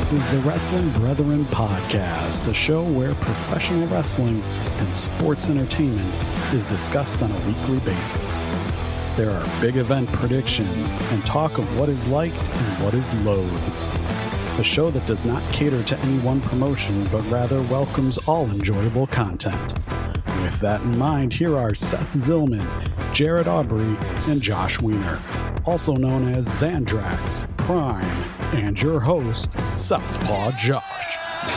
This is the Wrestling Brethren Podcast, a show where professional wrestling and sports entertainment is discussed on a weekly basis. There are big event predictions and talk of what is liked and what is loathed. A show that does not cater to any one promotion, but rather welcomes all enjoyable content. With that in mind, here are Seth Zillman, Jared Aubrey, and Josh Wiener, also known as Zandrax, Prime, and your host, Southpaw Josh.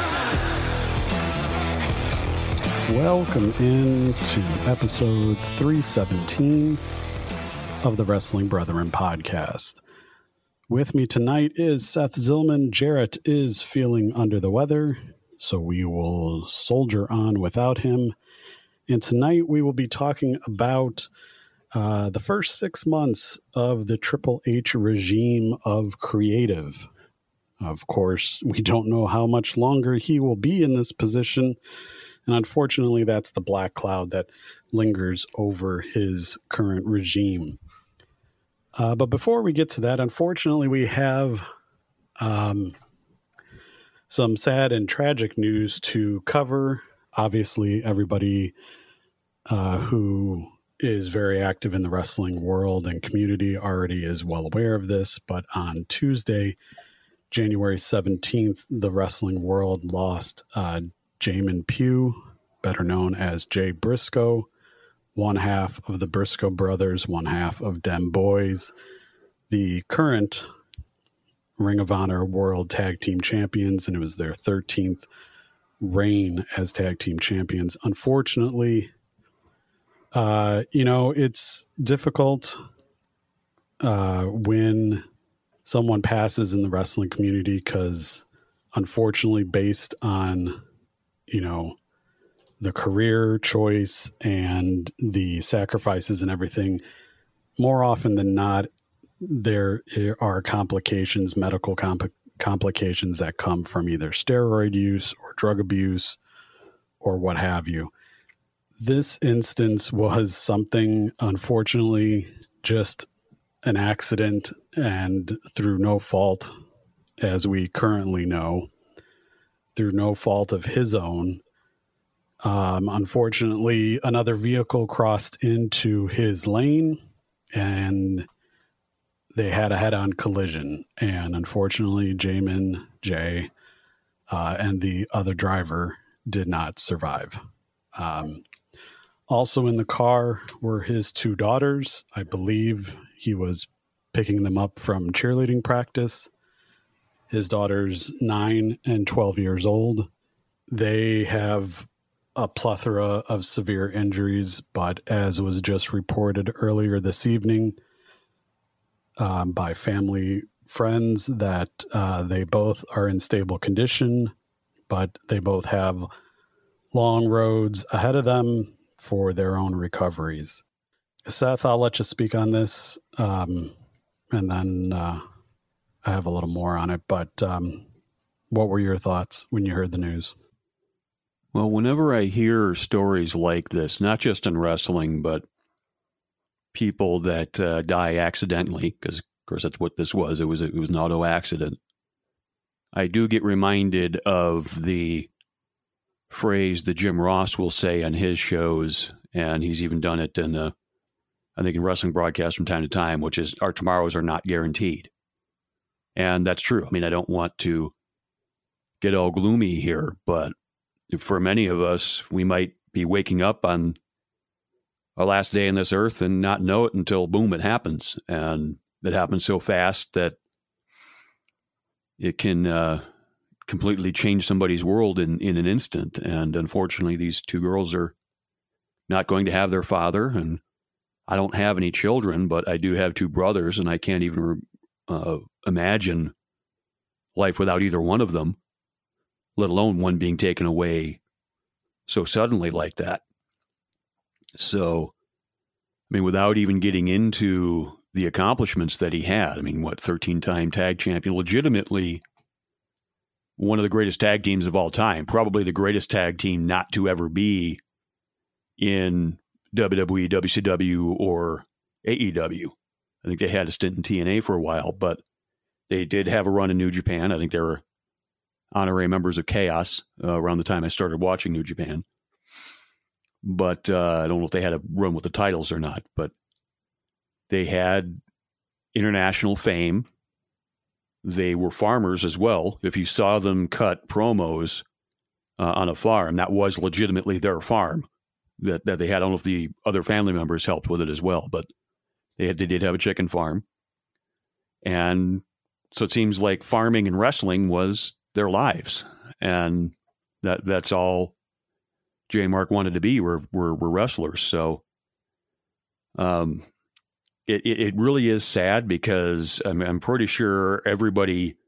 Welcome into episode 317 of the Wrestling Brethren Podcast. With me tonight is Seth Zillman. Jarrett is feeling under the weather, so we will soldier on without him. And tonight we will be talking about the first 6 months of the Triple H regime of creative. Of course, we don't know how much longer he will be in this position, and unfortunately, that's the black cloud that lingers over his current regime. But before we get to that, unfortunately, we have some sad and tragic news to cover. Obviously, everybody who is very active in the wrestling world and community already is well aware of this, but on Tuesday, January 17th, the wrestling world lost Jamin Pugh, better known as Jay Briscoe, one half of the Briscoe brothers, one half of Dem Boys, the current Ring of Honor World Tag Team Champions, and it was their 13th reign as Tag Team Champions. Unfortunately, it's difficult when someone passes in the wrestling community because, unfortunately, based on, the career choice and the sacrifices and everything, more often than not, there are complications, medical complications that come from either steroid use or drug abuse or what have you. This instance was something, unfortunately, just an accident, and through no fault, as we currently know, through no fault of his own. Unfortunately, another vehicle crossed into his lane, and they had a head-on collision. And unfortunately, Jay, and the other driver did not survive. Also in the car were his two daughters. I believe he was picking them up from cheerleading practice. His daughters, 9 and 12 years old. They have a plethora of severe injuries, but as was just reported earlier this evening by family friends, that they both are in stable condition, but they both have long roads ahead of them for their own recoveries. Seth, I'll let you speak on this, and then I have a little more on it, but what were your thoughts when you heard the news? Well, whenever I hear stories like this, not just in wrestling, but people that die accidentally, because, of course, that's what this was. It was an auto accident. I do get reminded of the phrase that Jim Ross will say on his shows, and he's even done it in wrestling broadcasts from time to time, which is, our tomorrows are not guaranteed. And that's true. I mean, I don't want to get all gloomy here, but for many of us, we might be waking up on our last day on this earth and not know it until, boom, it happens. And it happens so fast that it can completely change somebody's world in an instant. And unfortunately, these two girls are not going to have their father. And I don't have any children, but I do have two brothers, and I can't even imagine life without either one of them, let alone one being taken away so suddenly like that. So, I mean, without even getting into the accomplishments that he had, 13-time tag champion, legitimately one of the greatest tag teams of all time, probably the greatest tag team not to ever be in WWE, WCW, or AEW. I think they had a stint in TNA for a while, but they did have a run in New Japan. I think they were honorary members of Chaos around the time I started watching New Japan. But I don't know if they had a run with the titles or not, but they had international fame. They were farmers as well. If you saw them cut promos on a farm, that was legitimately their farm that they had. I don't know if the other family members helped with it as well, but they did have a chicken farm. And so it seems like farming and wrestling was their lives. And that's all Jay and Mark wanted to be, were wrestlers. So it really is sad, because I'm pretty sure everybody,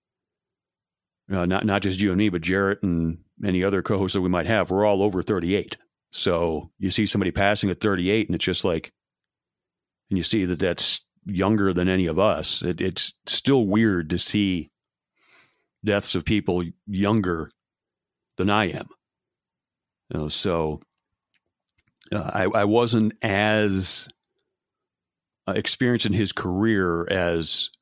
not just you and me, but Jarrett and any other co-hosts that we might have, we're all over 38. So you see somebody passing at 38, and it's just like, and you see that that's younger than any of us. It's still weird to see deaths of people younger than I am. So I wasn't as experienced in his career as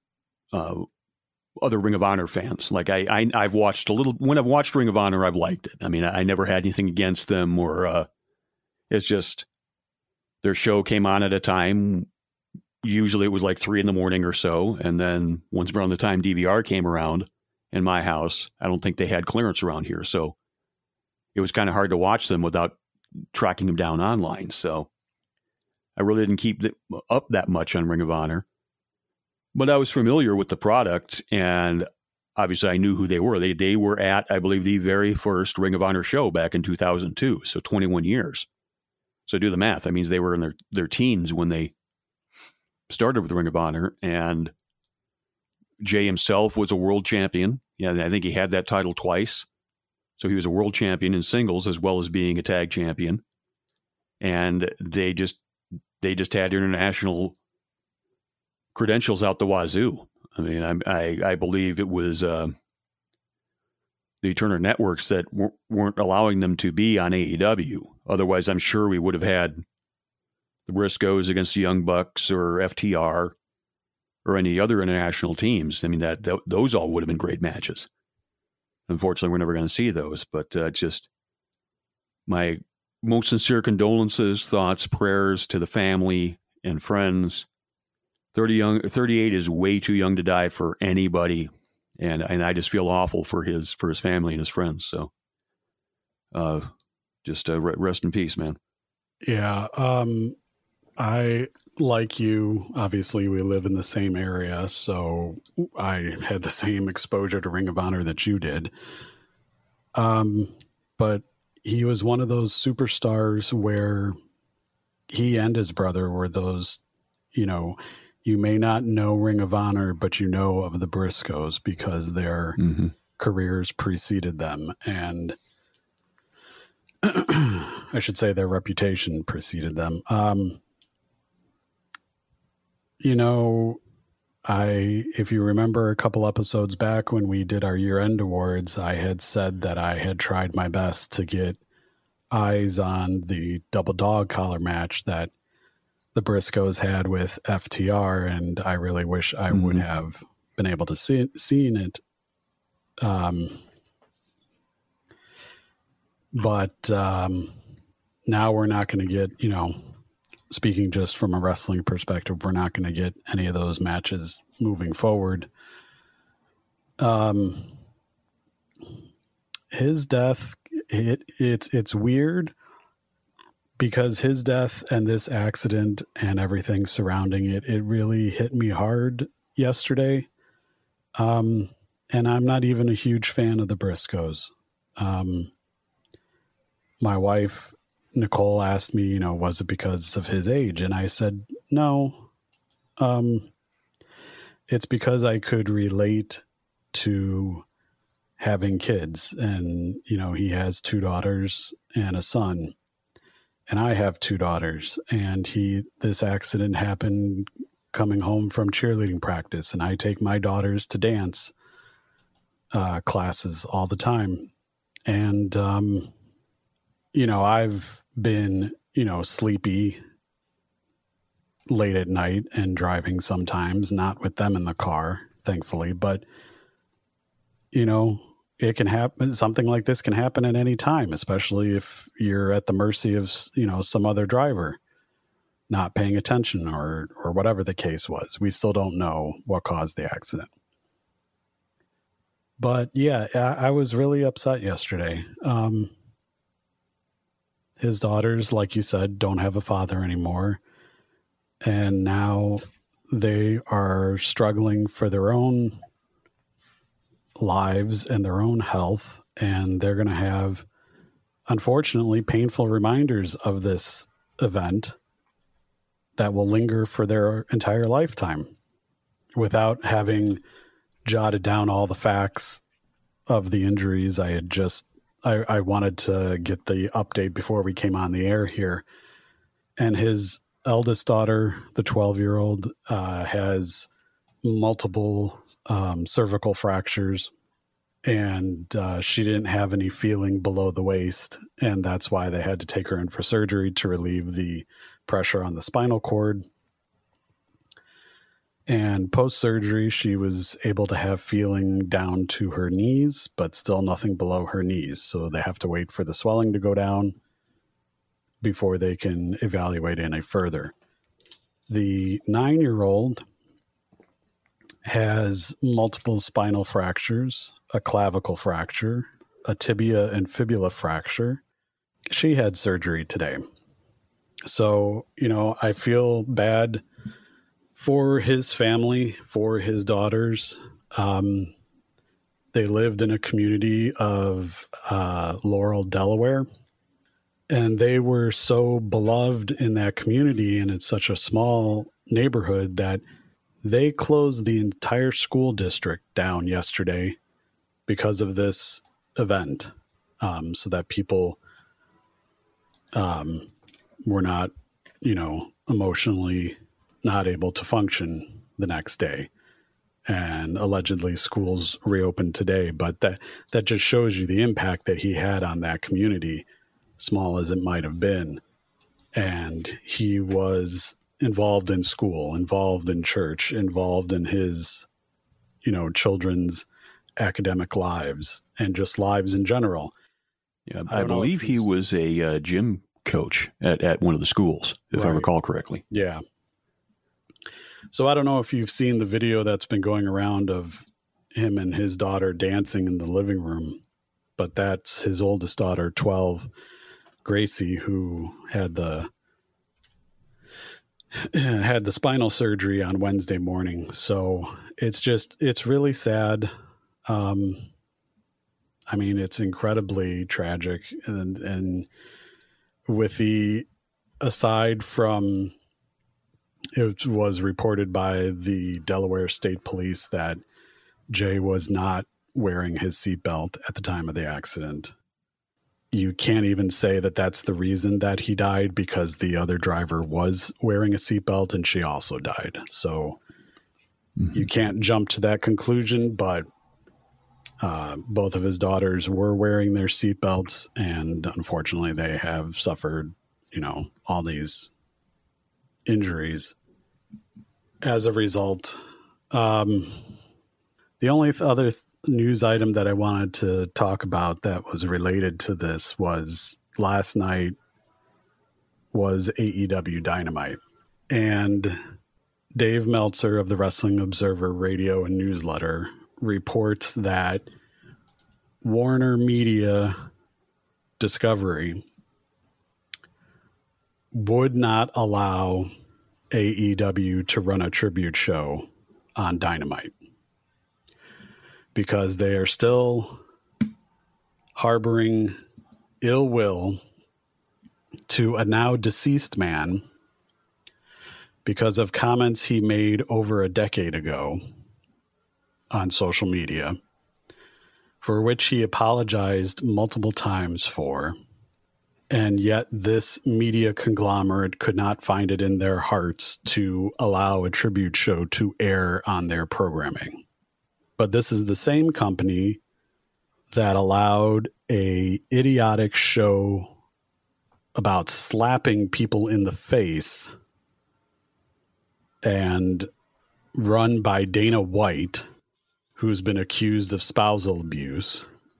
other Ring of Honor fans. Like I've watched a little. When I've watched Ring of Honor, I've liked it. I mean, I never had anything against them, or it's just their show came on at a time. Usually it was like 3 a.m. or so. And then once around the time DVR came around in my house, I don't think they had clearance around here. So it was kind of hard to watch them without tracking them down online. So I really didn't keep up that much on Ring of Honor, but I was familiar with the product, and obviously I knew who they were. They were at, I believe, the very first Ring of Honor show back in 2002. So 21 years. So do the math. That means they were in their teens when they started with Ring of Honor, and Jay himself was a world champion. Yeah, I think he had that title twice. So he was a world champion in singles as well as being a tag champion. And they just had international credentials out the wazoo. I mean, I believe it was the Turner Networks that weren't allowing them to be on AEW. Otherwise, I'm sure we would have had the Briscoes against the Young Bucks or FTR or any other international teams. I mean, those all would have been great matches. Unfortunately, we're never going to see those, but just my most sincere condolences, thoughts, prayers to the family and friends. 38 is way too young to die for anybody. And I just feel awful for his family and his friends. So just rest in peace, man. Yeah. I, like you, obviously we live in the same area, so I had the same exposure to Ring of Honor that you did. But he was one of those superstars where he and his brother were those, you may not know Ring of Honor, but you know of the Briscoes because their careers preceded them. And I should say their reputation preceded them. If you remember a couple episodes back when we did our year-end awards, I had said that I had tried my best to get eyes on the double dog collar match that the Briscoes had with FTR, and I really wish I would have been able to seen it. But now we're not going to get, speaking just from a wrestling perspective, we're not going to get any of those matches moving forward. His death, it's weird because his death and this accident and everything surrounding it really hit me hard yesterday. And I'm not even a huge fan of the Briscoes. My wife, Nicole, asked me, was it because of his age? And I said, no. It's because I could relate to having kids. And, he has 2 daughters and a son. And I have 2 daughters. And this accident happened coming home from cheerleading practice. And I take my daughters to dance classes all the time. And, I've been, sleepy late at night and driving sometimes, not with them in the car, thankfully. But, it can happen. Something like this can happen at any time, especially if you're at the mercy of, some other driver not paying attention or whatever the case was. We still don't know what caused the accident. But yeah, I was really upset yesterday. His daughters, like you said, don't have a father anymore. And now they are struggling for their own lives and their own health. And they're going to have, unfortunately, painful reminders of this event that will linger for their entire lifetime without having jotted down all the facts of the injuries. I wanted to get the update before we came on the air here. And his eldest daughter, the 12-year-old, has multiple cervical fractures, and she didn't have any feeling below the waist. And that's why they had to take her in for surgery to relieve the pressure on the spinal cord. And post-surgery, she was able to have feeling down to her knees, but still nothing below her knees. So they have to wait for the swelling to go down before they can evaluate any further. The 9-year-old has multiple spinal fractures, a clavicle fracture, a tibia and fibula fracture. She had surgery today. So, I feel bad for his family, for his daughters. They lived in a community of Laurel, Delaware, and they were so beloved in that community, and it's such a small neighborhood that they closed the entire school district down yesterday because of this event, so that people were not, emotionally not able to function the next day. And allegedly schools reopened today, but that just shows you the impact that he had on that community, small as it might have been. And he was involved in school, involved in church, involved in his, children's academic lives and just lives in general. Yeah, I believe he was a gym coach at one of the schools, if I recall correctly. Yeah. So I don't know if you've seen the video that's been going around of him and his daughter dancing in the living room, but that's his oldest daughter, 12, Gracie, who had the spinal surgery on Wednesday morning. So it's really sad. It's incredibly tragic. And with aside from, it was reported by the Delaware State Police that Jay was not wearing his seatbelt at the time of the accident. You can't even say that that's the reason that he died, because the other driver was wearing a seatbelt and she also died. So you can't jump to that conclusion, but both of his daughters were wearing their seatbelts, and unfortunately they have suffered, all these injuries as a result. The only other news item that I wanted to talk about that was related to this was last night was AEW Dynamite. And Dave Meltzer of the Wrestling Observer Radio and Newsletter reports that Warner Media Discovery would not allow AEW to run a tribute show on Dynamite because they are still harboring ill will to a now deceased man because of comments he made over a decade ago on social media, for which he apologized multiple times for. And yet this media conglomerate could not find it in their hearts to allow a tribute show to air on their programming. But this is the same company that allowed a idiotic show about slapping people in the face and run by Dana White, who's been accused of spousal abuse,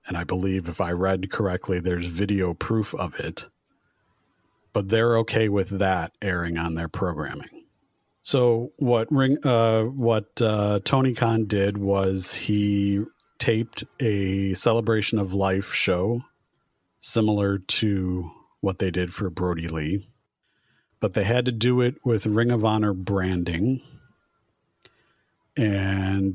And I believe if I read correctly, there's video proof of it. But they're okay with that airing on their programming. So what Tony Khan did was he taped a Celebration of Life show similar to what they did for Brody Lee, but they had to do it with Ring of Honor branding, and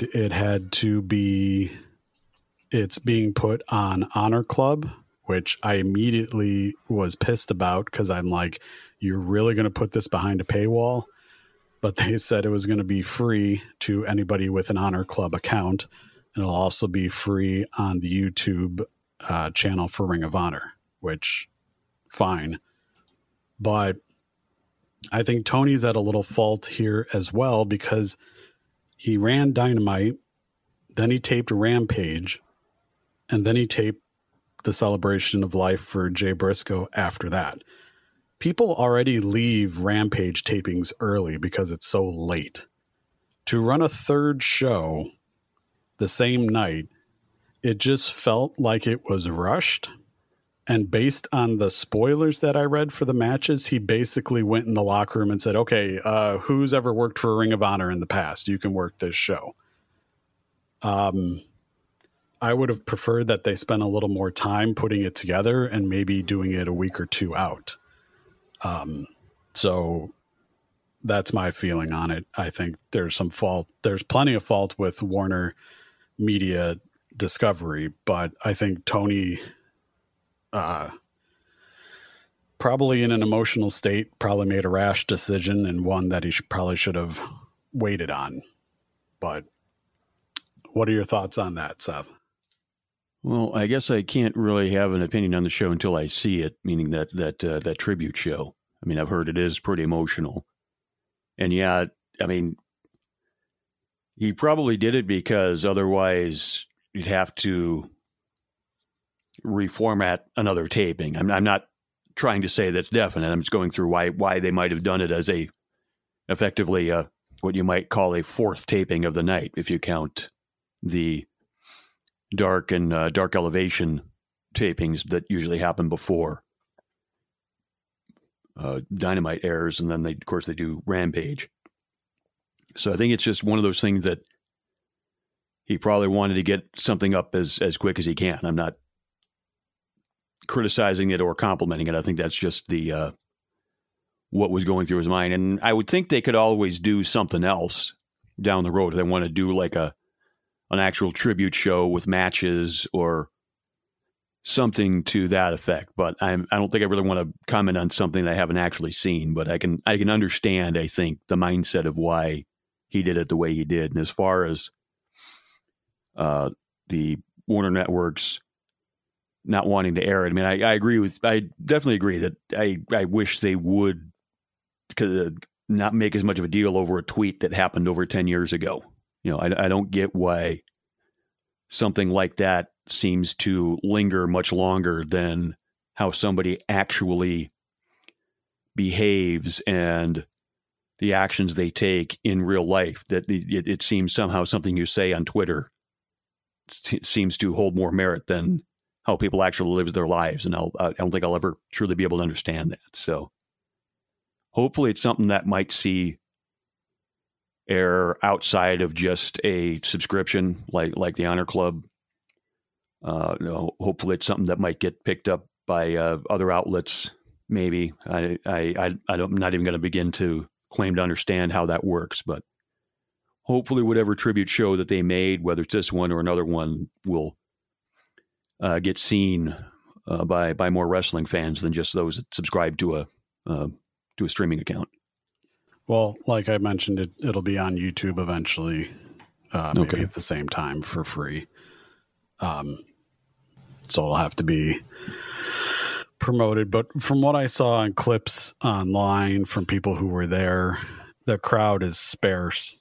it's being put on Honor Club, which I immediately was pissed about because I'm like, you're really going to put this behind a paywall? But they said it was going to be free to anybody with an Honor Club account. And it'll also be free on the YouTube channel for Ring of Honor, which, fine. But I think Tony's at a little fault here as well because he ran Dynamite, then he taped Rampage, and then he taped the Celebration of Life for Jay Briscoe after that. People already leave Rampage tapings early because it's so late. To run a third show the same night, it just felt like it was rushed. And based on the spoilers that I read for the matches, he basically went in the locker room and said, okay, who's ever worked for Ring of Honor in the past? You can work this show. I would have preferred that they spent a little more time putting it together and maybe doing it a week or two out. So that's my feeling on it. I think there's some fault. There's plenty of fault with Warner Media Discovery, but I think Tony, probably in an emotional state, probably made a rash decision and one that he probably should have waited on. But what are your thoughts on that, Seth? Well, I guess I can't really have an opinion on the show until I see it, meaning that tribute show. I mean, I've heard it is pretty emotional. And yeah, I mean, he probably did it because otherwise you'd have to reformat another taping. I'm not trying to say that's definite. I'm just going through why they might have done it as effectively what you might call a fourth taping of the night, if you count the Dark and Dark Elevation tapings that usually happen before Dynamite airs, and then they do Rampage. So I think it's just one of those things that he probably wanted to get something up as quick as he can. I'm not criticizing it or complimenting it. I think that's just the what was going through his mind. And I would think they could always do something else down the road if they want to do like an actual tribute show with matches or something to that effect. But I don't think I really want to comment on something that I haven't actually seen. But I can understand, I think, the mindset of why he did it the way he did. And as far as the Warner Networks not wanting to air it, I mean, I definitely agree that I wish they would not make as much of a deal over a tweet that happened over 10 years ago. You know, I don't get why something like that seems to linger much longer than how somebody actually behaves and the actions they take in real life. That it seems somehow something you say on Twitter seems to hold more merit than how people actually live their lives. And I don't think I'll ever truly be able to understand that. So hopefully it's something that might see air outside of just a subscription like the Honor Club. Hopefully it's something that might get picked up by other outlets. Maybe I'm not even going to begin to claim to understand how that works, but hopefully whatever tribute show that they made, whether it's this one or another one, will get seen by more wrestling fans than just those that subscribe to a streaming account. Well, like I mentioned, it'll be on YouTube eventually, maybe at the same time for free. So it'll have to be promoted. But from what I saw in clips online from people who were there, the crowd is sparse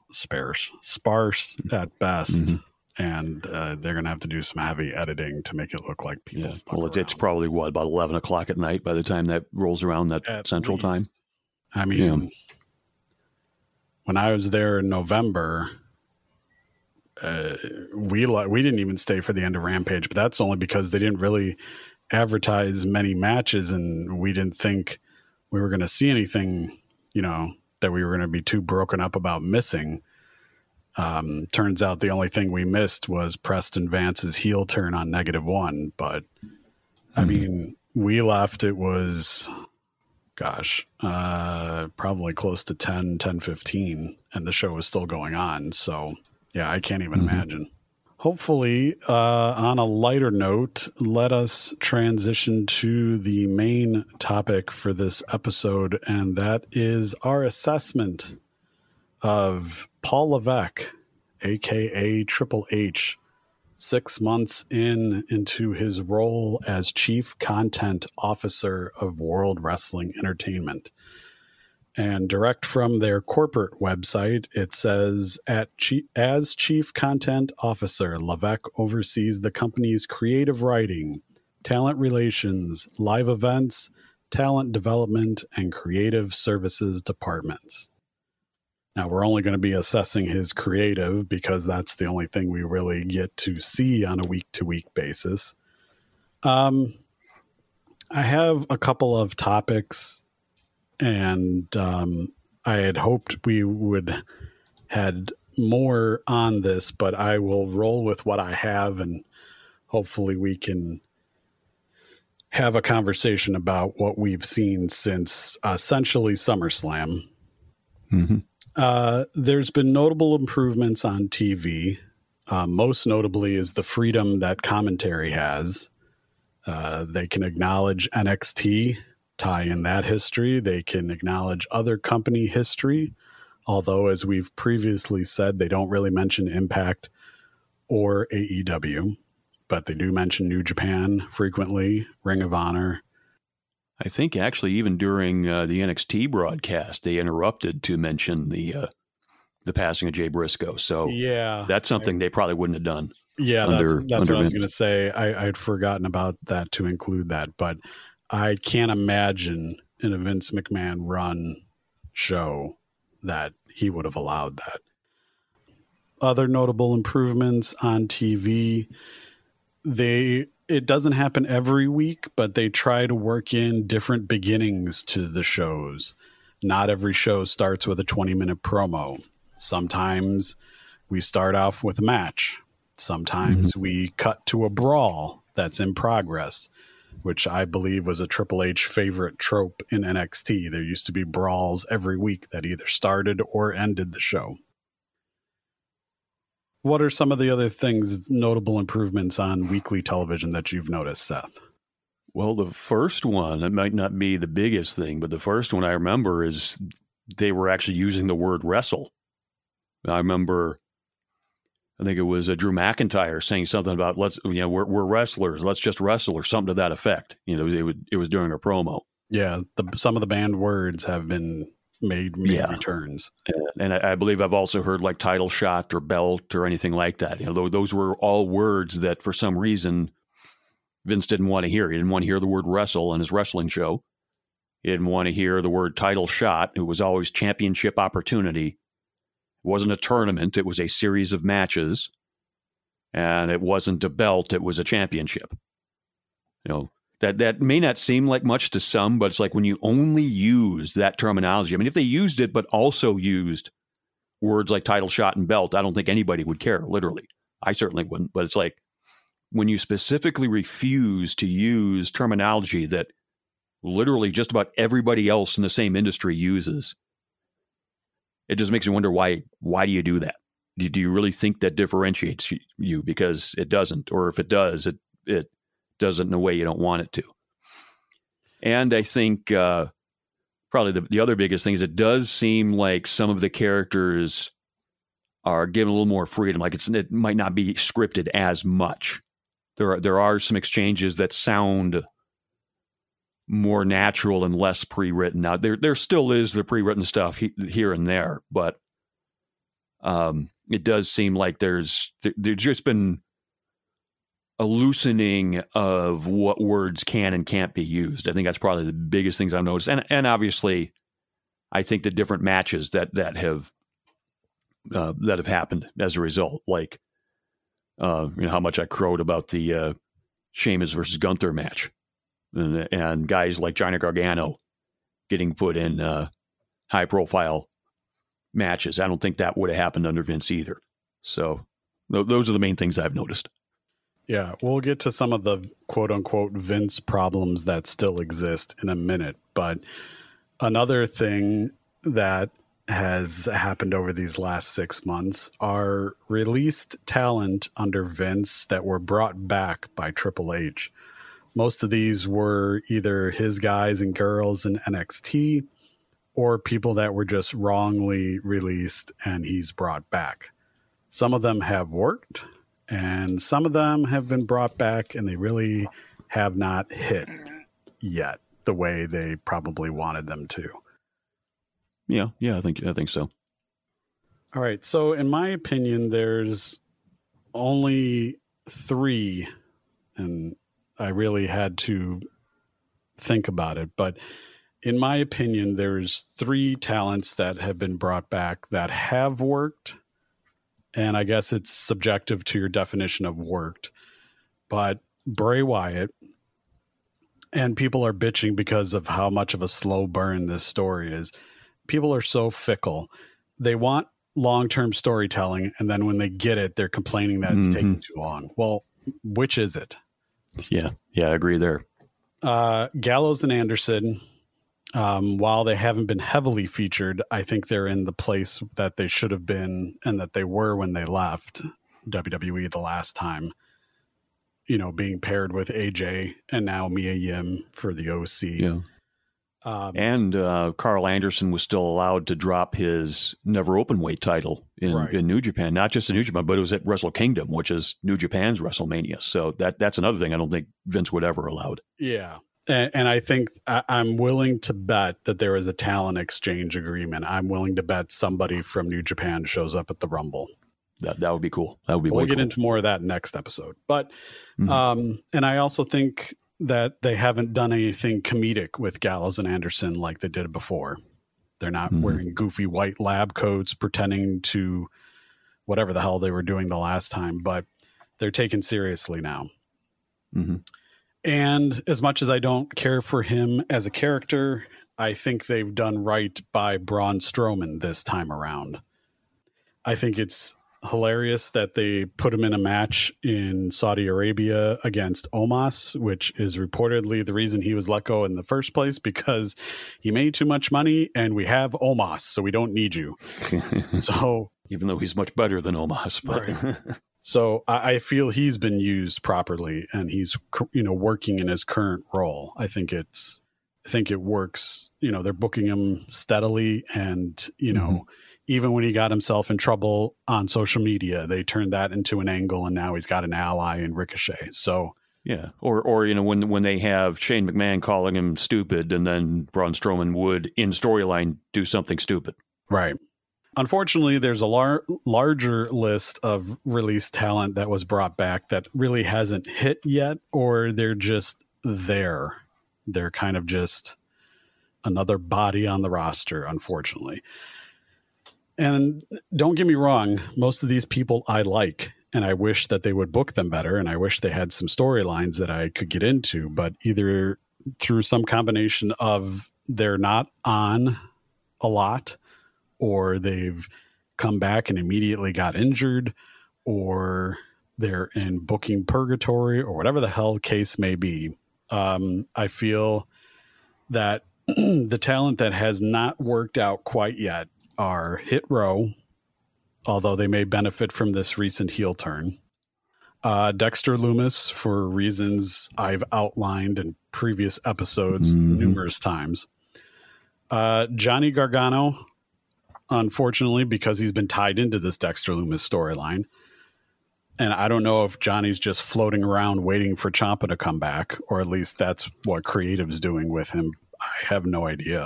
at best. Mm-hmm. And they're going to have to do some heavy editing to make it look like people. Yeah. Well, it's probably about 11 o'clock at night by the time that rolls around, that at Central least. Time. I mean, when I was there in November, we didn't even stay for the end of Rampage, but that's only because they didn't really advertise many matches, and we didn't think we were going to see anything, that we were going to be too broken up about missing. Turns out the only thing we missed was Preston Vance's heel turn on -1. But I mean, we left, it was, probably close to 10:15, and the show was still going on. So yeah, I can't even imagine. Hopefully, on a lighter note, let us transition to the main topic for this episode, and that is our assessment of Paul Levesque, a.k.a. Triple H, 6 months into his role as Chief Content Officer of World Wrestling Entertainment. And direct from their corporate website, it says, as Chief Content Officer, Levesque oversees the company's creative writing, talent relations, live events, talent development, and creative services departments. Now, we're only going to be assessing his creative because that's the only thing we really get to see on a week-to-week basis. I have a couple of topics, and I had hoped we would had more on this, but I will roll with what I have, and hopefully we can have a conversation about what we've seen since essentially SummerSlam. There's been notable improvements on TV. Most notably is the freedom that commentary has. They can acknowledge NXT, tie in that history. They can acknowledge other company history, although, as we've previously said, they don't really mention Impact or AEW, but they do mention New Japan frequently, Ring of Honor. I think actually even during the NXT broadcast, they interrupted to mention the passing of Jay Briscoe. So yeah, that's something they probably wouldn't have done. Yeah, that's what I was going to say. I'd forgotten about that to include that, but I can't imagine in a Vince McMahon run show that he would have allowed that. Other notable improvements on TV, it doesn't happen every week, but they try to work in different beginnings to the shows. Not every show starts with a 20-minute promo. Sometimes we start off with a match. Sometimes we cut to a brawl that's in progress, which I believe was a Triple H favorite trope in NXT. There used to be brawls every week that either started or ended the show. What are some of the other things, notable improvements on weekly television that you've noticed, Seth? Well, the first one, it might not be the biggest thing, but the first one I remember is they were actually using the word wrestle. I remember, I think it was Drew McIntyre saying something about, we're wrestlers, let's just wrestle, or something to that effect. It was during a promo. Yeah, some of the banned words have been made returns. And I believe I've also heard like title shot or belt or anything like that. Those were all words that for some reason Vince didn't want to hear. He didn't want to hear the word wrestle on his wrestling show. He didn't want to hear the word title shot. It was always championship opportunity. It wasn't a tournament. It was a series of matches. And it wasn't a belt. It was a championship. That may not seem like much to some, but it's like when you only use that terminology. I mean, if they used it, but also used words like title shot and belt, I don't think anybody would care, literally. I certainly wouldn't. But it's like when you specifically refuse to use terminology that literally just about everybody else in the same industry uses, it just makes me wonder why do you do that? Do you really think that differentiates you? Because it doesn't. Or if it does, it doesn't in a way you don't want it to. And I think probably the other biggest thing is it does seem like some of the characters are given a little more freedom. Like it might not be scripted as much. There are some exchanges that sound more natural and less pre-written. Now there still is the pre-written stuff here and there, but it does seem like there's just been a loosening of what words can and can't be used. I think that's probably the biggest things I've noticed. And obviously, I think the different matches that have that have happened as a result. Like, how much I crowed about the Sheamus versus Gunther match, and guys like Johnny Gargano getting put in high profile matches. I don't think that would have happened under Vince either. So those are the main things I've noticed. Yeah, we'll get to some of the quote unquote Vince problems that still exist in a minute. But another thing that has happened over these last 6 months are released talent under Vince that were brought back by Triple H. Most of these were either his guys and girls in NXT or people that were just wrongly released and he's brought back. Some of them have worked, and some of them have been brought back and they really have not hit yet the way they probably wanted them to. Yeah, I think so. All right. So in my opinion, there's only 3, and I really had to think about it, but in my opinion, there's 3 talents that have been brought back that have worked. And I guess it's subjective to your definition of worked, but Bray Wyatt, and people are bitching because of how much of a slow burn this story is. People are so fickle. They want long-term storytelling, and then when they get it, they're complaining that it's taking too long. Well, which is it? Yeah, I agree there. Gallows and Anderson, while they haven't been heavily featured, I think they're in the place that they should have been and that they were when they left WWE the last time. Being paired with AJ and now Mia Yim for the OC. Yeah. And Carl Anderson was still allowed to drop his never openweight title in New Japan, not just in New Japan, but it was at Wrestle Kingdom, which is New Japan's WrestleMania. So that's another thing I don't think Vince would ever allowed. Yeah. And I think I'm willing to bet that there is a talent exchange agreement. I'm willing to bet somebody from New Japan shows up at the Rumble. That would be cool. That would be. We'll get into more of that next episode. But and I also think that they haven't done anything comedic with Gallows and Anderson like they did before. They're not wearing goofy white lab coats, pretending to whatever the hell they were doing the last time, but they're taken seriously now. And as much as I don't care for him as a character, I think they've done right by Braun Strowman this time around. I think it's hilarious that they put him in a match in Saudi Arabia against Omos, which is reportedly the reason he was let go in the first place, because he made too much money and we have Omos, so we don't need you. So even though he's much better than Omos, but right. So I feel he's been used properly and he's, working in his current role. I think it works. They're booking him steadily and, even when he got himself in trouble on social media, they turned that into an angle, and now he's got an ally in Ricochet. So yeah, or when they have Shane McMahon calling him stupid, and then Braun Strowman would in storyline do something stupid. Right. Unfortunately, there's a larger list of released talent that was brought back that really hasn't hit yet, or they're just there. They're kind of just another body on the roster, unfortunately. And don't get me wrong, most of these people I like, and I wish that they would book them better, and I wish they had some storylines that I could get into, but either through some combination of they're not on a lot, or they've come back and immediately got injured, or they're in booking purgatory, or whatever the hell case may be. I feel that the talent that has not worked out quite yet are Hit Row, although they may benefit from this recent heel turn. Dexter Lumis, for reasons I've outlined in previous episodes numerous times. Johnny Gargano, unfortunately, because he's been tied into this Dexter Lumis storyline. And I don't know if Johnny's just floating around waiting for Ciampa to come back, or at least that's what creative's doing with him. I have no idea.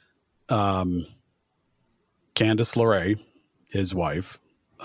Candice LeRae, his wife,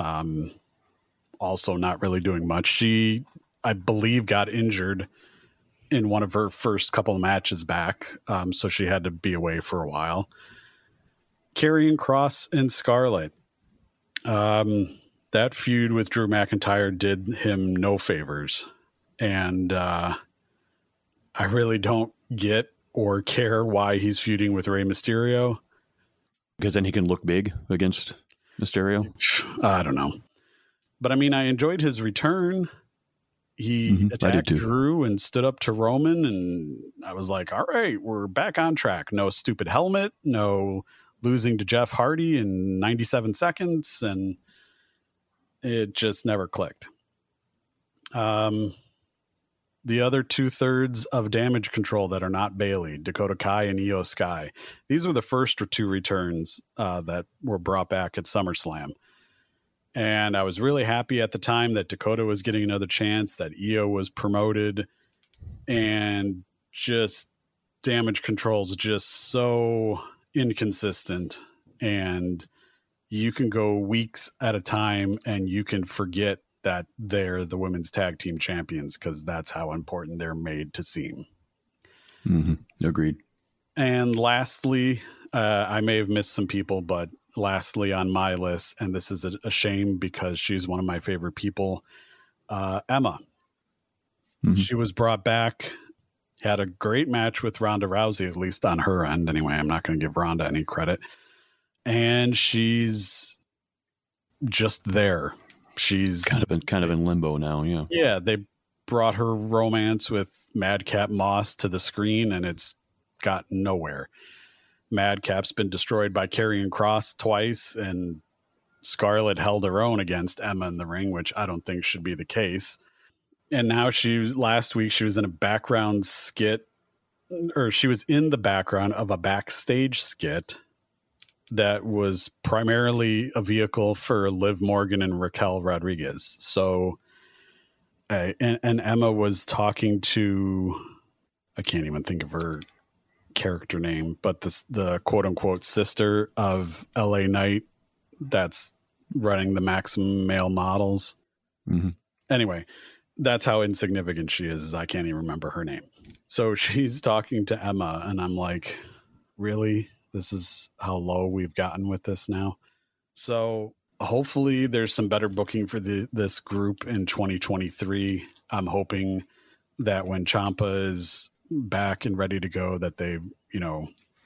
also not really doing much. She, I believe, got injured in one of her first couple of matches back, so she had to be away for a while. Karrion Kross and Scarlett. That feud with Drew McIntyre did him no favors. And I really don't get or care why he's feuding with Rey Mysterio. Because then he can look big against Mysterio? I don't know. But I mean, I enjoyed his return. He attacked Drew and stood up to Roman, and I was like, all right, we're back on track. No stupid helmet, no losing to Jeff Hardy in 97 seconds, and it just never clicked. The other 2/3 of Damage Control that are not Bayley, Dakota Kai and Io Sky, these were the first 2 returns that were brought back at SummerSlam. And I was really happy at the time that Dakota was getting another chance, that Io was promoted, and just Damage Control's just so inconsistent. And you can go weeks at a time and you can forget that they're the women's tag team champions, because that's how important they're made to seem. Agreed. And lastly, I may have missed some people, but lastly on my list, and this is a shame because she's one of my favorite people, Emma. She was brought back, had a great match with Ronda Rousey, at least on her end anyway. I'm not going to give Ronda any credit. And she's just there. She's kind of in limbo now. Yeah, they brought her romance with Madcap Moss to the screen, and it's got nowhere. Madcap's been destroyed by Karrion Kross twice, and Scarlett held her own against Emma in the ring, which I don't think should be the case. And now last week she was in a background skit, or she was in the background of a backstage skit that was primarily a vehicle for Liv Morgan and Raquel Rodriguez. So, and Emma was talking to, I can't even think of her character name, but the quote unquote sister of LA Knight that's running the Maximum Male Models. Anyway, that's how insignificant she is. I can't even remember her name. So she's talking to Emma, and I'm like, really? This is how low we've gotten with this now? So hopefully there's some better booking for this group in 2023. I'm hoping that when Ciampa is back and ready to go, that they, do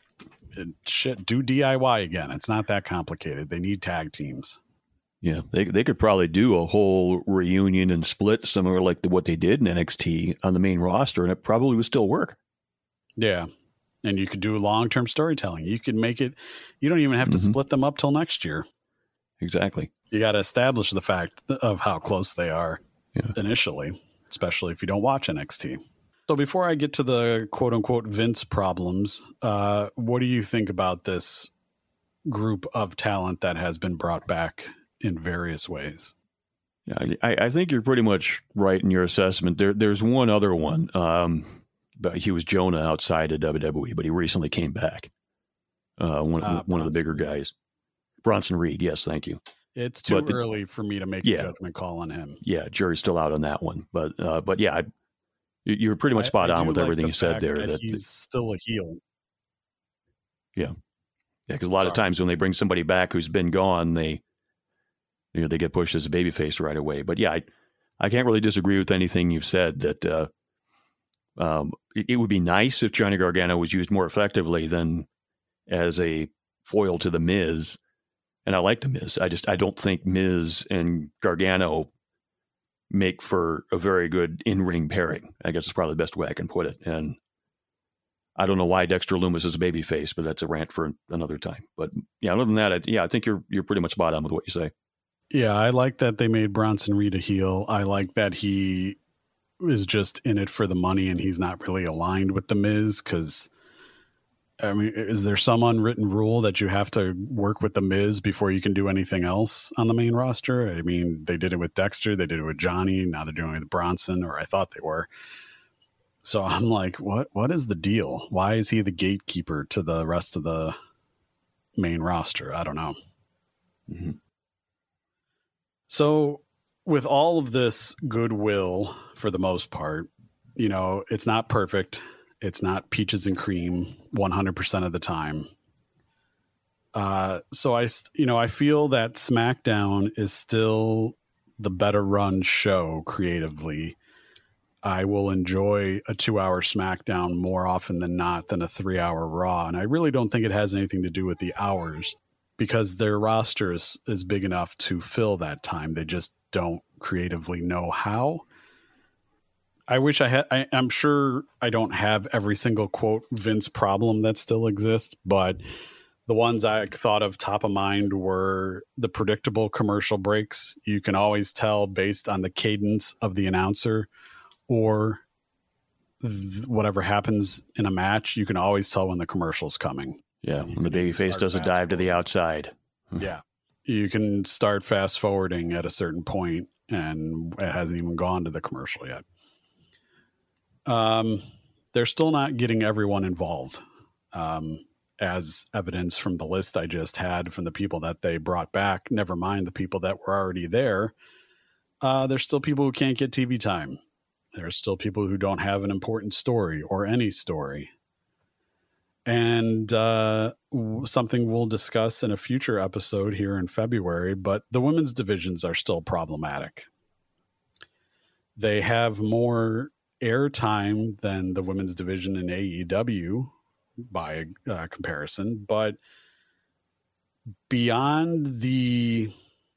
DIY again. It's not that complicated. They need tag teams. Yeah, they could probably do a whole reunion and split similar like what they did in NXT on the main roster, and it probably would still work. Yeah, and you could do long-term storytelling. You could make it, you don't even have to split them up till next year. Exactly. You got to establish the fact of how close they are initially, especially if you don't watch NXT. So before I get to the quote-unquote Vince problems, what do you think about this group of talent that has been brought back in various ways? Yeah, I think you're pretty much right in your assessment. There's one other one, but he was Jonah outside of WWE, but he recently came back. One of the bigger guys. Bronson Reed, yes, thank you. It's too early for me to make a judgment call on him. Yeah, jury's still out on that one. But yeah, you're pretty much spot on with everything you said there. That he's still a heel. Yeah. Yeah, because a lot of times when they bring somebody back who's been gone, they get pushed as a babyface right away. But yeah, I can't really disagree with anything you've said. That it would be nice if Johnny Gargano was used more effectively than as a foil to the Miz. And I like the Miz. I don't think Miz and Gargano make for a very good in-ring pairing. I guess it's probably the best way I can put it. And I don't know why Dexter Lumis is a babyface, but that's a rant for another time. But yeah, other than that, I think you're pretty much spot on with what you say. Yeah, I like that they made Bronson Reed a heel. I like that he is just in it for the money and he's not really aligned with the Miz, because I mean, is there some unwritten rule that you have to work with the Miz before you can do anything else on the main roster? I mean, they did it with Dexter, they did it with Johnny, now they're doing it with Bronson, or I thought they were. So I'm like, what is the deal? Why is he the gatekeeper to the rest of the main roster? I don't know. So with all of this goodwill, for the most part, it's not perfect. It's not peaches and cream 100% of the time. So I feel that SmackDown is still the better run show creatively. I will enjoy a 2-hour SmackDown more often than not than a 3-hour Raw. And I really don't think it has anything to do with the hours, because their roster is big enough to fill that time. They just don't creatively know how. I wish I had. I'm sure I don't have every single quote Vince problem that still exists, but the ones I thought of top of mind were the predictable commercial breaks. You can always tell based on the cadence of the announcer or whatever happens in a match. You can always tell when the commercial's coming. Yeah, when the babyface does a dive to the outside. Yeah. You can start fast forwarding at a certain point, and it hasn't even gone to the commercial yet. They're still not getting everyone involved, as evidence from the list I just had from the people that they brought back. Never mind the people that were already there. There's still people who can't get TV time. There's still people who don't have an important story or any story. And something we'll discuss in a future episode here in February, but the women's divisions are still problematic. They have more airtime than the women's division in AEW by comparison, but beyond the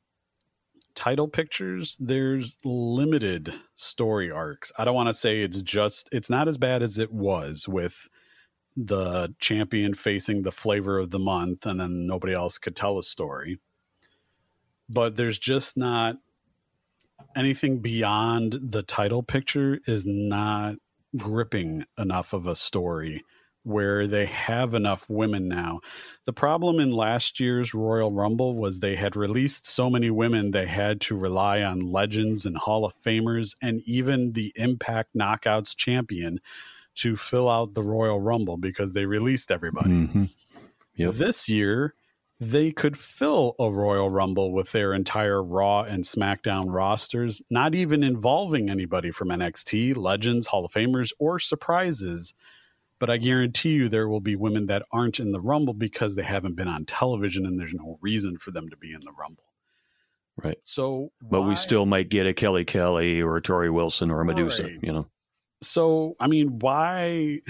title pictures, there's limited story arcs. I don't want to say it's not as bad as it was with the champion facing the flavor of the month and then nobody else could tell a story. But there's just not anything beyond the title picture is not gripping enough of a story where they have enough women now. The problem in last year's Royal Rumble was they had released so many women they had to rely on legends and Hall of Famers and even the Impact Knockouts champion to fill out the Royal Rumble because they released everybody. Mm-hmm. Yep. This year, they could fill a Royal Rumble with their entire Raw and SmackDown rosters, not even involving anybody from NXT, legends, Hall of Famers, or surprises. But I guarantee you there will be women that aren't in the Rumble because they haven't been on television and there's no reason for them to be in the Rumble. Right. So, but we still might get a Kelly Kelly or a Tori Wilson or a Medusa, right. So, I mean, why,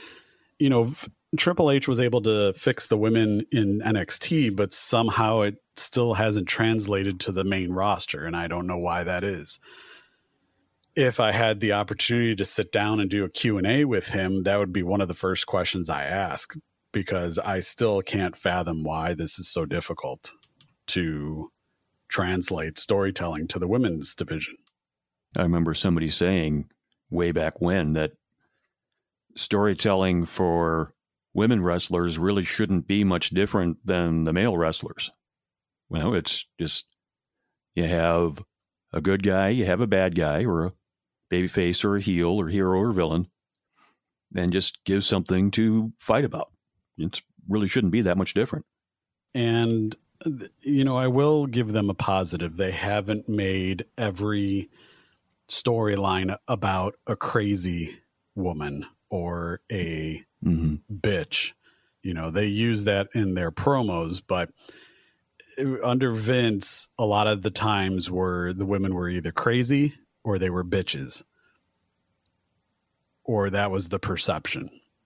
Triple H was able to fix the women in NXT, but somehow it still hasn't translated to the main roster. And I don't know why that is. If I had the opportunity to sit down and do a Q&A with him, that would be one of the first questions I ask, because I still can't fathom why this is so difficult to translate storytelling to the women's division. I remember somebody saying way back when that storytelling for women wrestlers really shouldn't be much different than the male wrestlers. Well, it's just, you have a good guy, you have a bad guy, or a babyface or a heel or hero or villain, and just give something to fight about. It really shouldn't be that much different. And, I will give them a positive. They haven't made every storyline about a crazy woman or a bitch. They use that in their promos, but under Vince, a lot of the times the women were either crazy or they were bitches, or that was the perception.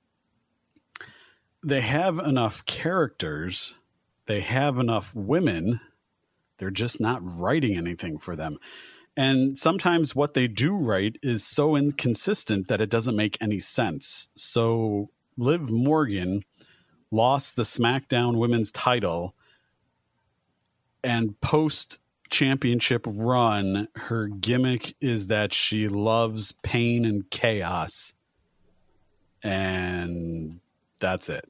They have enough characters. They have enough women. They're just not writing anything for them. And sometimes what they do write is so inconsistent that it doesn't make any sense. So Liv Morgan lost the SmackDown Women's title, and post-championship run, her gimmick is that she loves pain and chaos. And that's it.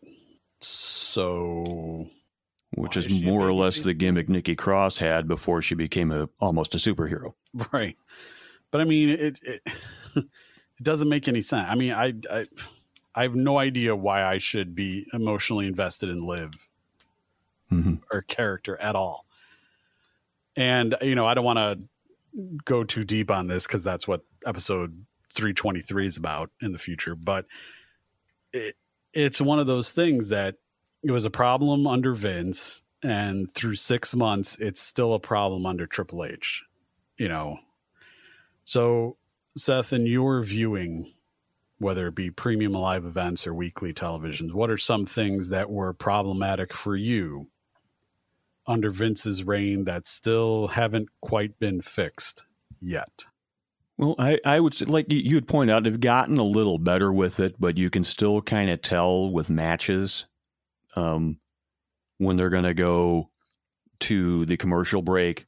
So, which is more or less the gimmick Nikki Cross had before she became almost a superhero. Right. But I mean, it doesn't make any sense. I mean, I have no idea why I should be emotionally invested in Liv or character at all. And, I don't want to go too deep on this because that's what episode 323 is about in the future. But it's one of those things that it was a problem under Vince, and through 6 months, it's still a problem under Triple H, you know. So, Seth, in your viewing, whether it be premium live events or weekly televisions, what are some things that were problematic for you under Vince's reign that still haven't quite been fixed yet? Well, I would say, like you would point out, they've gotten a little better with it, but you can still kind of tell with matches when they're going to go to the commercial break.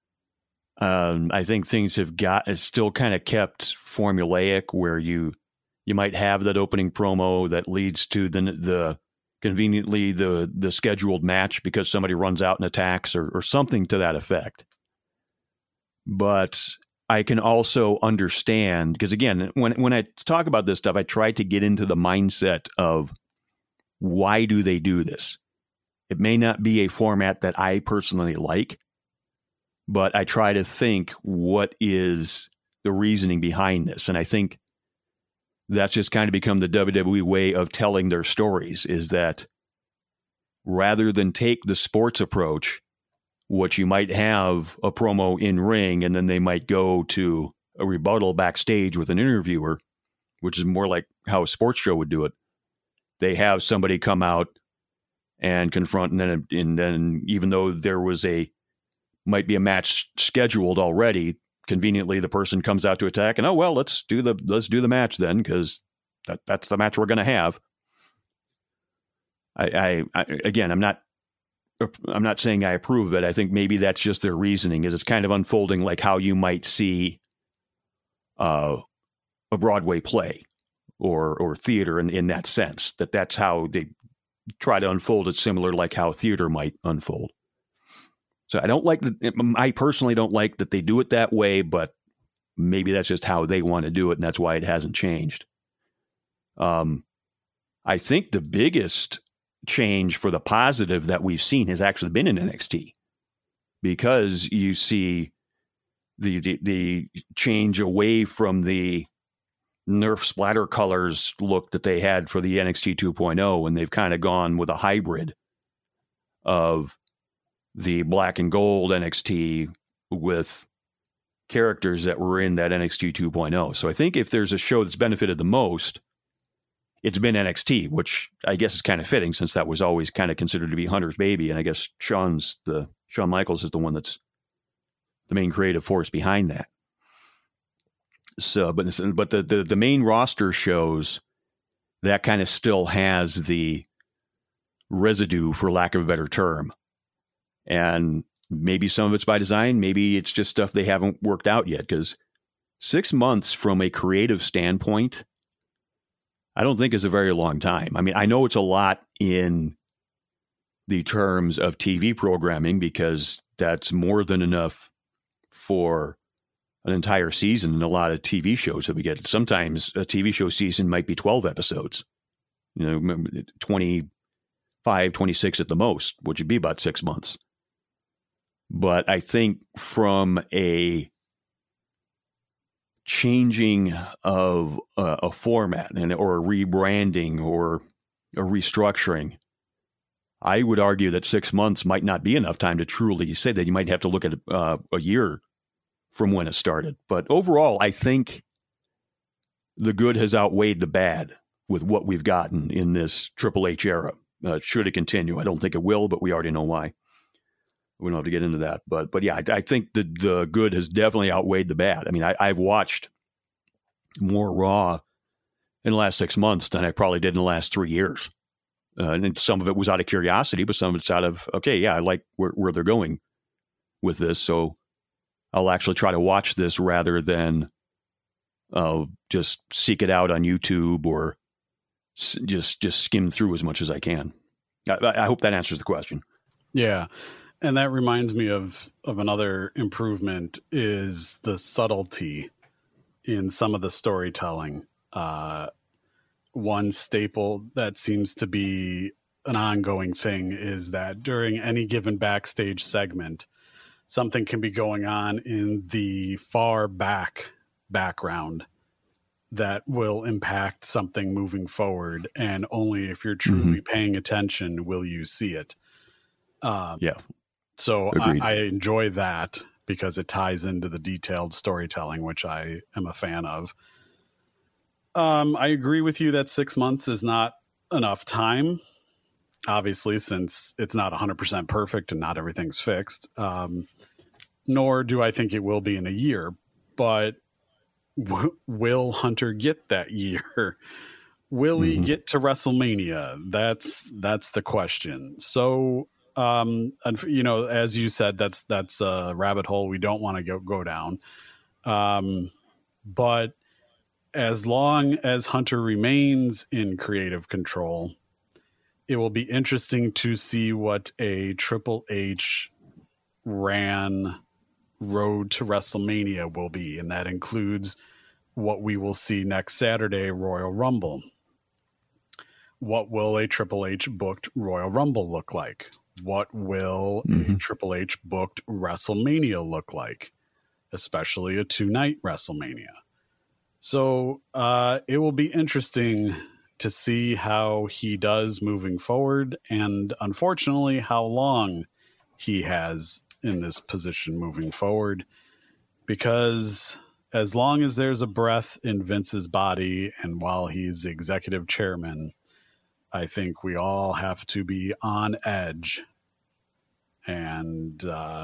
I think things have it's still kind of kept formulaic, where you might have that opening promo that leads to the conveniently the scheduled match because somebody runs out and attacks or something to that effect. But I can also understand, because again, when I talk about this stuff, I try to get into the mindset of why do they do this? It may not be a format that I personally like, but I try to think what is the reasoning behind this. And I think that's just kind of become the WWE way of telling their stories, is that rather than take the sports approach, what you might have a promo in ring, and then they might go to a rebuttal backstage with an interviewer, which is more like how a sports show would do it. They have somebody come out and confront, and then even though there was might be a match scheduled already, conveniently the person comes out to attack, and oh well, let's do the match then, because that's the match we're going to have. I again, I'm not saying I approve of it. I think maybe that's just their reasoning, is it's kind of unfolding like how you might see a Broadway play or theater in that sense, that's how they try to unfold it, similar like how theater might unfold. So I personally don't like that they do it that way, but maybe that's just how they want to do it, and that's why it hasn't changed. I think the biggest change for the positive that we've seen has actually been in NXT, because you see the change away from the Nerf splatter colors look that they had for the NXT 2.0, and they've kind of gone with a hybrid of the black and gold NXT with characters that were in that NXT 2.0. So I think if there's a show that's benefited the most, it's been NXT, which I guess is kind of fitting, since that was always kind of considered to be Hunter's baby. And I guess Shawn Michaels is the one that's the main creative force behind that. So, but the main roster shows that kind of still has the residue, for lack of a better term. And maybe some of it's by design. Maybe it's just stuff they haven't worked out yet, because 6 months from a creative standpoint, I don't think is a very long time. I mean, I know it's a lot in the terms of TV programming, because that's more than enough for an entire season in a lot of TV shows that we get. Sometimes a TV show season might be 12 episodes, 25, 26 at the most, which would be about 6 months. But I think from a changing of a format or a rebranding or a restructuring, I would argue that 6 months might not be enough time to truly say that. You might have to look at a year from when it started. But overall, I think the good has outweighed the bad with what we've gotten in this Triple H era. Should it continue? I don't think it will, but we already know why. We don't have to get into that. But yeah, I think the good has definitely outweighed the bad. I mean, I've watched more Raw in the last 6 months than I probably did in the last 3 years. And some of it was out of curiosity, but some of it's out of, okay, yeah, I like where they're going with this. So I'll actually try to watch this rather than just seek it out on YouTube or just skim through as much as I can. I hope that answers the question. Yeah. And that reminds me of another improvement is the subtlety in some of the storytelling. One staple that seems to be an ongoing thing is that during any given backstage segment, something can be going on in the far background that will impact something moving forward. And only if you're truly paying attention will you see it. So I enjoy that because it ties into the detailed storytelling, which I am a fan of. I agree with you that 6 months is not enough time, obviously, since it's not 100% perfect and not everything's fixed. Nor do I think it will be in a year, but will Hunter get that year? Will he get to WrestleMania? That's the question. So, and as you said, that's a rabbit hole we don't want to go down. But as long as Hunter remains in creative control, it will be interesting to see what a Triple H ran road to WrestleMania will be. And that includes what we will see next Saturday, Royal Rumble. What will a Triple H booked Royal Rumble look like? What will a Triple H booked WrestleMania look like? Especially a 2-night WrestleMania. So it will be interesting to see how he does moving forward, and unfortunately how long he has in this position moving forward, because as long as there's a breath in Vince's body and while he's executive chairman, I think we all have to be on edge and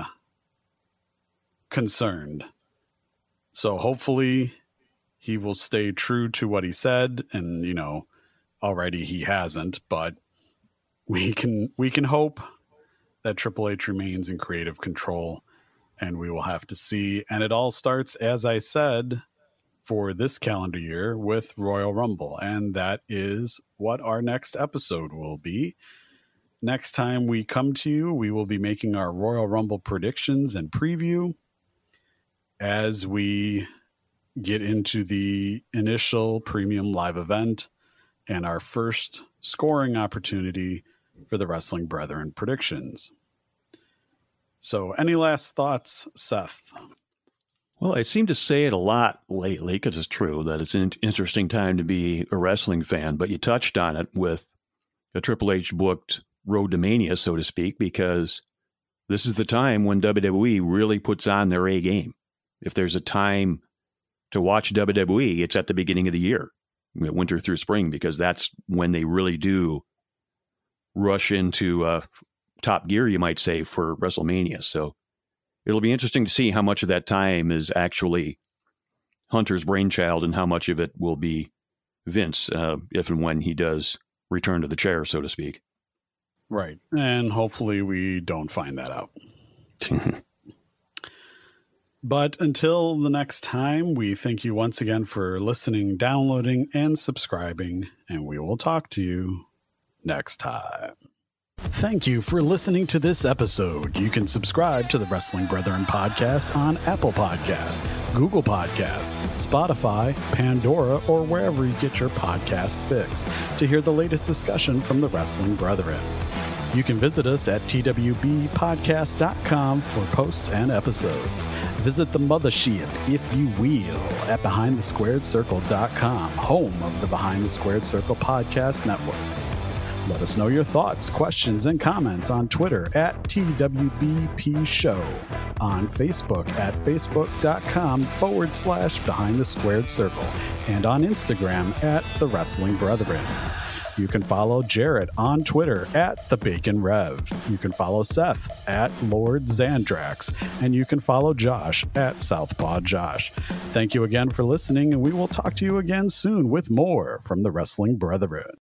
concerned. So hopefully he will stay true to what he said, and already he hasn't, but we can hope that Triple H remains in creative control, and we will have to see. And it all starts, as I said, for this calendar year with Royal Rumble, and that is what our next episode will be. Next time we come to you, we will be making our Royal Rumble predictions and preview as we get into the initial premium live event and our first scoring opportunity for the Wrestling Brethren predictions. So any last thoughts, Seth? Well, I seem to say it a lot lately because it's true that it's an interesting time to be a wrestling fan, but you touched on it with a Triple H booked Road to Mania, so to speak, because this is the time when WWE really puts on their A game. If there's a time to watch WWE, it's at the beginning of the year, winter through spring, because that's when they really do rush into top gear, you might say, for WrestleMania. So it'll be interesting to see how much of that time is actually Hunter's brainchild and how much of it will be Vince, if and when he does return to the chair, so to speak. Right. And hopefully we don't find that out. But until the next time, we thank you once again for listening, downloading, and subscribing, and we will talk to you next time. Thank you for listening to this episode. You can subscribe to the Wrestling Brethren podcast on Apple Podcast, Google Podcast, Spotify, Pandora, or wherever you get your podcast fix to hear the latest discussion from the Wrestling Brethren. You can visit us at twbpodcast.com for posts and episodes. Visit the mothership, if you will, at behindthesquaredcircle.com, home of the Behind the Squared Circle podcast network. Let us know your thoughts, questions, and comments on Twitter at TWBP Show, on Facebook at facebook.com/Behind the Squared Circle, and on Instagram at The Wrestling Brethren. You can follow Jarrett on Twitter at The Bacon Rev. You can follow Seth at Lord Zandrax, and you can follow Josh at Southpaw Josh. Thank you again for listening, and we will talk to you again soon with more from the Wrestling Brethren.